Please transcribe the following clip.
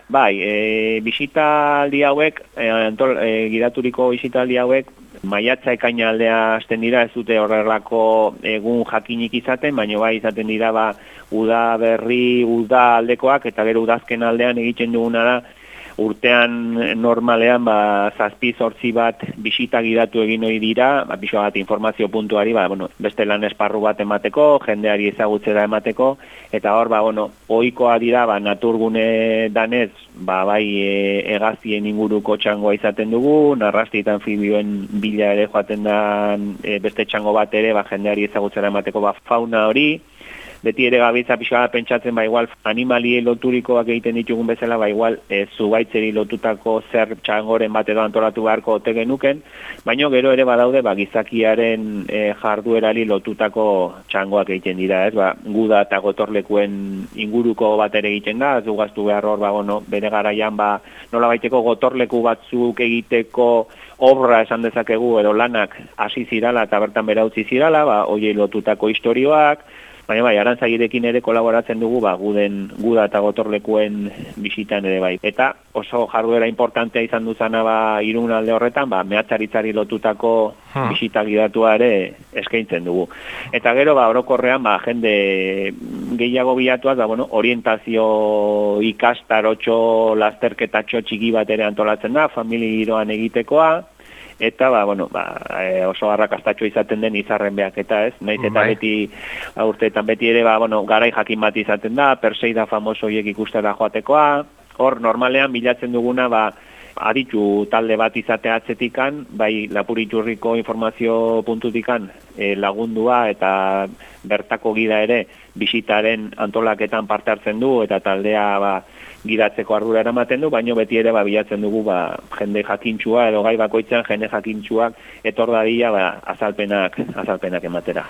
Bai, bisitaldi hauek, gidaturiko bisitaldi hauek, maiatza ekaina aldea hasten dira, ez dute horrelako egun jakinik izaten, baina bai izaten dira uda berri, uda aldekoak, eta gero udazken aldean egiten duguna da, urtean normalean 7-8 bat bisita gidatu egin ohi dira, pixka bat informazio puntuari, beste lan esparru bat emateko, jendeari ezagutzera emateko, eta hor, ohikoa dira, naturgune danez, bai hegaztien inguruko txangoa izaten dugu, narrasti eta anfibioen bila ere joaten da beste txango bat ere, jendeari ezagutzera emateko fauna hori, beti ere gabiltza pixka bat pentsatzen, igual animaliei loturikoak egiten ditugun bezala, igual zubaitzeri lotutako zer txangoren bat edo antolatu beharko ote genuken, baina gero ere badaude gizakiaren jarduerari lotutako txangoak egiten dira, ez? Guda eta gotorlekuen inguruko bat ere egiten da, ez du gaztu behar hor, bere garaian nola baiteko gotorleku batzuk egiteko obra esan dezakegu edo lanak hasi zirala eta bertan bera utzi zirala, hoiei lotutako istorioak, baina Arantzagirekin ere kolaboratzen dugu guda eta gotorlekuen bisitan ere bai. Eta oso jarduera importantea izan duzana Irun alde horretan, mehatzaritzari lotutako bisita gidatua ere eskaintzen dugu. Eta gero orokorrean jende gehiago bilatuaz, orientazio ikastarotxo lasterketatxo txiki bat ere antolatzen da, familia giroan egitekoa, eta oso arrakastatxo izaten den izarren behaketa, ez? Naiz eta beti urteetan beti ere garai jakin bat izaten da, Perseida famoso hiek ikustera joatekoa. Hor normalean bilatzen duguna aditu talde bat izatea atzetikan, bai Lapuriturriko informazio puntutikan lagundua eta bertako gida ere bisitaren antolaketan parte hartzen du eta taldea gidatzeko ardura eramaten du, baina beti ere bilatzen dugu jende jakintxua edo gai bakoitzan jende jakintxuak etor dadila azalpenak ematera.